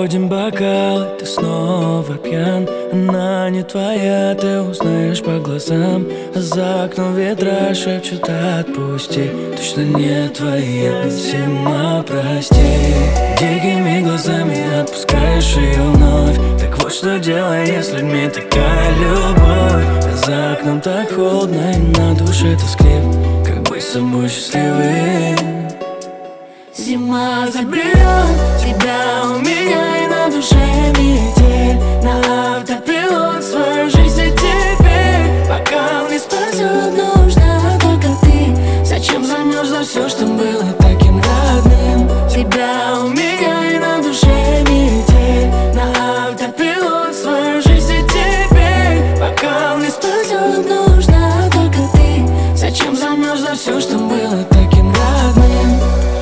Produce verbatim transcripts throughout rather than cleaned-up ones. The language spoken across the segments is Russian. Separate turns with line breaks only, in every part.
Подводим бокал, ты снова пьян. Она не твоя, ты узнаешь по глазам. А за окном ветра шепчут: отпусти. Точно не твоя, зима, прости. Дикими глазами отпускаешь ее вновь. Так вот что делай, если мне такая любовь. А за окном так холодно и на душе тоскливо. Как быть с собой счастливым?
Зима заберет тебя у меня, и на душе метель. На автопилот свою жизнь, и теперь бокал не спасет, нужна только ты. Зачем замерзло все, что было таким родным? Тебя у меня, и на душе метель. На автопилот свою жизнь, и теперь бокал не спасет, нужна только ты. Зачем замерзло все, что было таким родным?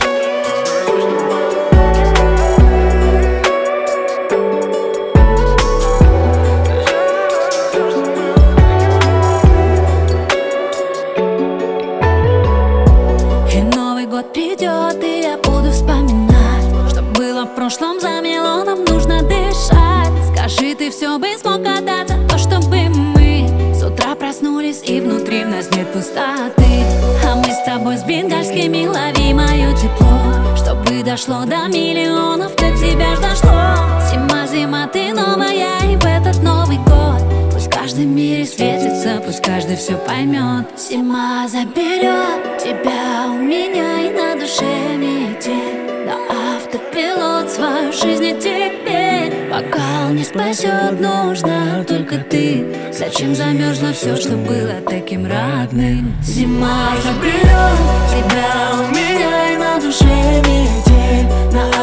Придет, и я буду вспоминать, что было в прошлом, замело, нам нужно дышать. Скажи, ты все бы смог отдать за то, чтобы мы с утра проснулись, и внутри в нас нет пустоты. А мы с тобой с бенгальскими лови мое тепло, чтобы дошло до миллионов, до тебя ж дошло. Зима, зима, ты новая, и в этот Новый год пусть каждый в мире светится, пусть каждый все поймет. Зима заберет тебя у меня, и на душе метель. На автопилот свою жизнь, и теперь бокал не спасет, нужна только ты. Зачем замерзло все, что было таким родным?
Зима заберет тебя у меня, и на душе метель. На